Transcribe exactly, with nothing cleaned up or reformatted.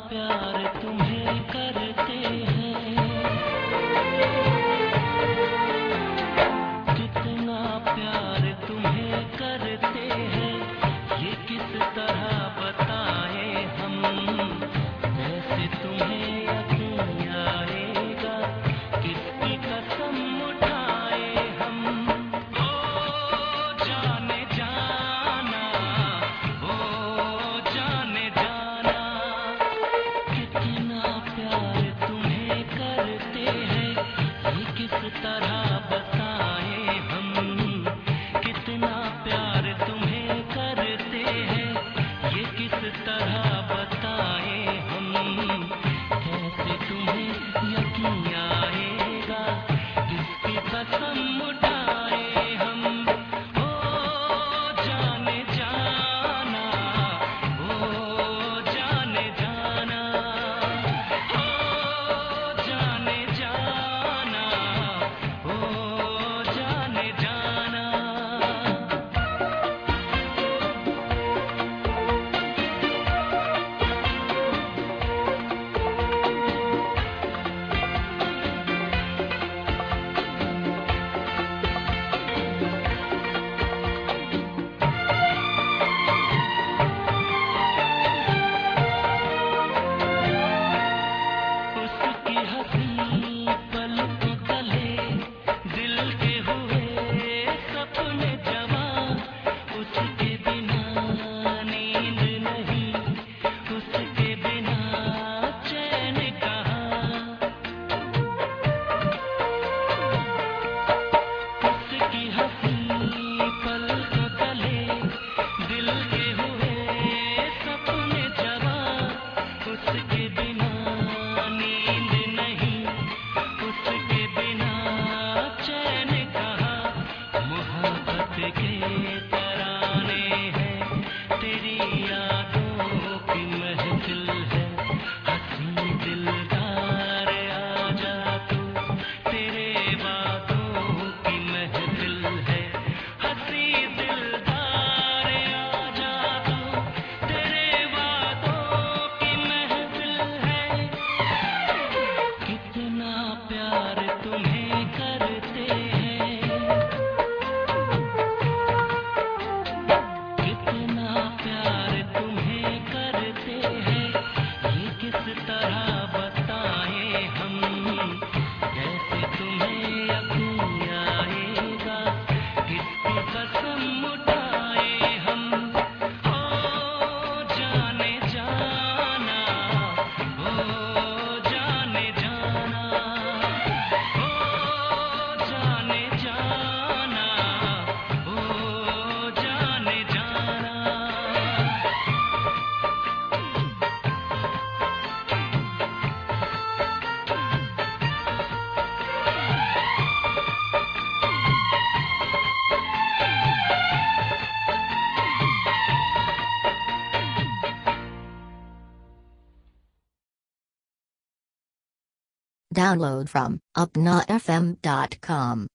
प्यार तुम्हें करते हैं, कितना प्यार तुम्हें करते हैं, ये किस तरह बताएं हम, कैसे तुम्हें यकीन आएगा, किसकी कसम उठाए हम। ओ जाने जाना, ओ जाने जाना, कितना प्यार तुम्हें करते हैं, ये किस तरह बताएं हम, कितना प्यार तुम्हें करते हैं, ये किस तरह बताएं हम, कैसे तुम्हें यकीन आएगा, किसकी कसम उठाए हम। ओ जाने जाना, ओ जाने जाना, ओ जाने जाना, ओ जाने जाना। उसकी हंसी पलकों तले दिल के हुए सपने जवां, उसके बिना नींद नहीं, उसके बिना चैन कहाँ। उसकी हंसी पलकों तले दिल के हुए सपने जवां, उसके बिना नींद नहीं, उसके बिना चैन कहाँ। मोहब्बत के तराने हैं, तेरी यादों की महफिल है, हंसी दिलदार आजा तू, तेरे वादों की महफिल है, हंसी दिलदार आजा तू, तेरे वादों की महफिल है। कितना प्यार तुम्हें करते हैं, कितना प्यार तुम्हें करते हैं, ये किस तरह बताएं हम, कैसे तुम्हें यकीन आएगा, किसकी कसम उठाए हम। ओ जाने जाना, ओ जाने जाना, ओ जाने जाना, ओ जाने जाना। Download from upna f m dot com.